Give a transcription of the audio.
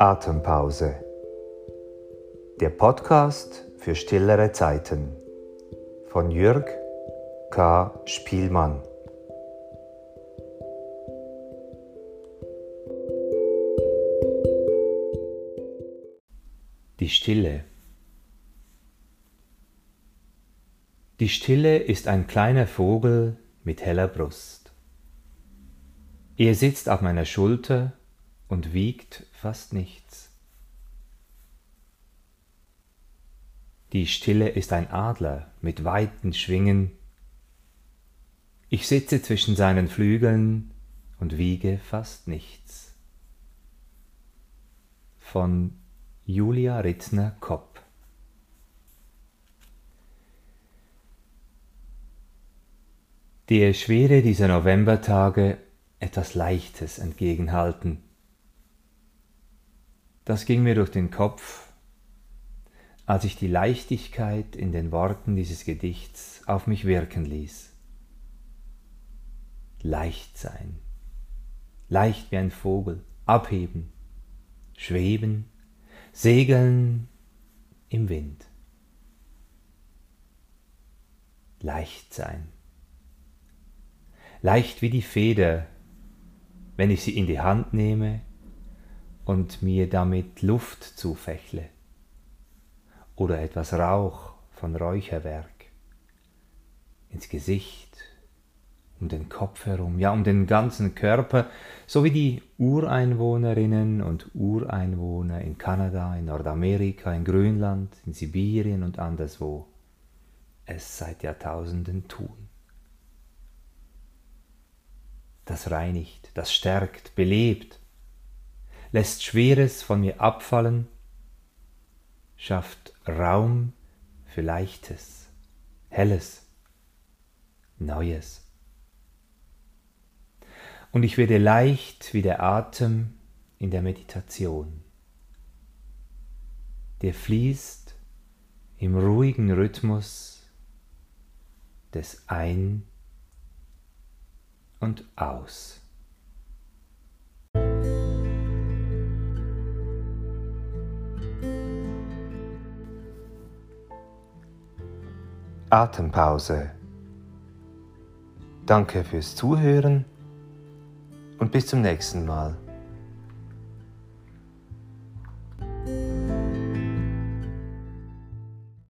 Atempause. Der Podcast für stillere Zeiten von Jürg K. Spielmann. Die Stille. Die Stille ist ein kleiner Vogel mit heller Brust. Er sitzt auf meiner Schulter und wiegt fast nichts. Die Stille ist ein Adler mit weiten Schwingen. Ich sitze zwischen seinen Flügeln und wiege fast nichts. Von Julia Rittner-Kopp. Der Schwere dieser Novembertage etwas Leichtes entgegenhalten. Das ging mir durch den Kopf, als ich die Leichtigkeit in den Worten dieses Gedichts auf mich wirken ließ. Leicht sein, leicht wie ein Vogel, abheben, schweben, segeln im Wind. Leicht sein. Leicht wie die Feder, wenn ich sie in die Hand nehme und mir damit Luft zufächle oder etwas Rauch von Räucherwerk ins Gesicht, um den Kopf herum, ja um den ganzen Körper, so wie die Ureinwohnerinnen und Ureinwohner in Kanada, in Nordamerika, in Grönland, in Sibirien und anderswo es seit Jahrtausenden tun. Das reinigt, das stärkt, belebt, lässt Schweres von mir abfallen, schafft Raum für Leichtes, Helles, Neues. Und ich werde leicht wie der Atem in der Meditation. Der fließt im ruhigen Rhythmus des Ein- und Aus. Atempause. Danke fürs Zuhören und bis zum nächsten Mal.